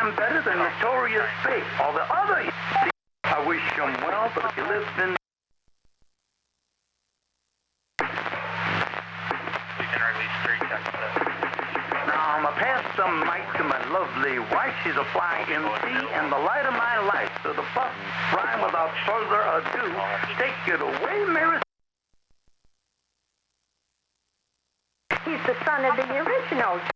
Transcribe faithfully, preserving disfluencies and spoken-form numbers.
I'm better than Notorious Big. All the other I wish him well, but he lives in... We can release three checks for that. Now, I'ma pass some mic to my lovely wife. She's a flying M C and the light of my life. So the puff rhyme without further ado. Take it away, Mary. He's the son of the original.